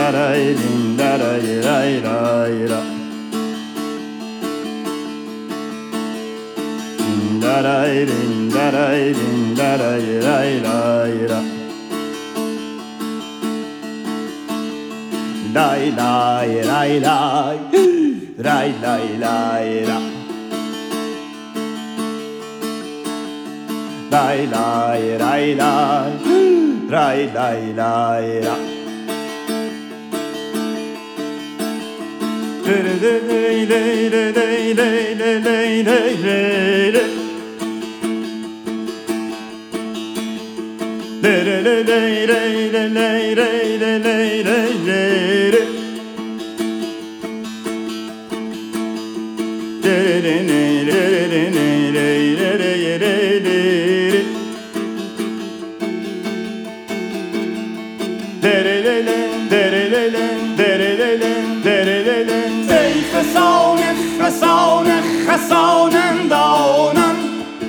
خسانندانم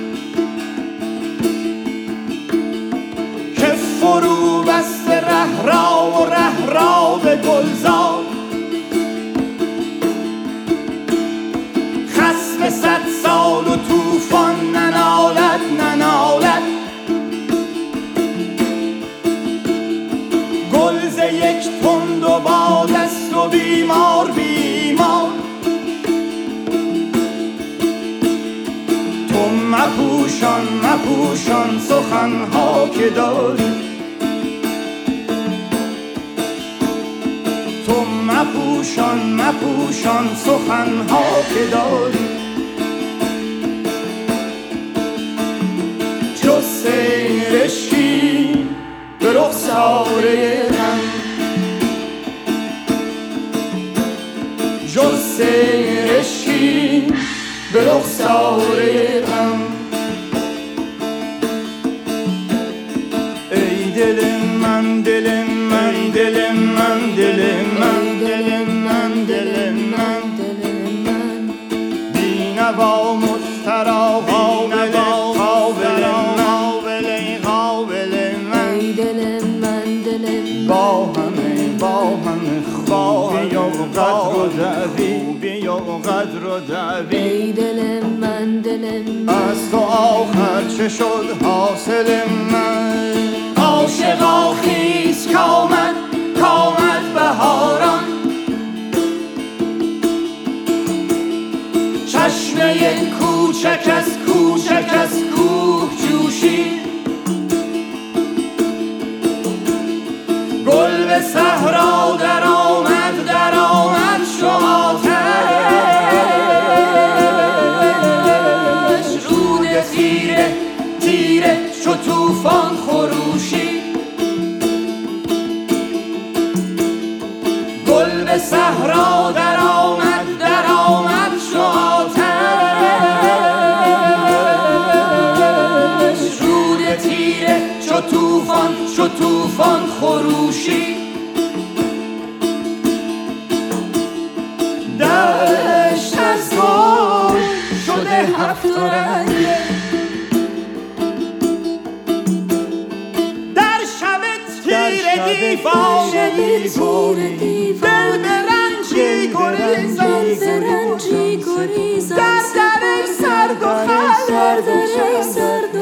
که فرو بست ره را و ره را به گلزار، خصم 100 سال و طوفان ننالد ننالد، گل ز یک تند و باد است و بیمار بیمار. تو مپوشان مپوشان سخنها که داری، تو مپوشان مپوشان سخنها که داری. جز سیر عشقی به رخسار من، جز سیر عشقی به رخسار من. ای دل من دل من دل من دل من دل من دل من بینوا مسترا قابل قابل قابل من. ای دل من دل من با همه خوبی و قدر و دعوی و قدر و دعوی. ای دل من دل من از تو آخر چه شد حاصل من؟ عاشقا خیز کامد بهاران، چشمه کوچک از کوه جوشید، گل به صحرا در آمد چو آتش، رود تیره چو طوفان خروشید، گل به صحرا در آمد چو آتش، رود تیره چو طوفان خروشید. دشت از گل شده 7 رنگه، در شب تیرگی فاجعه‌ای دل به رنجی گریزان، در سرد و خلوت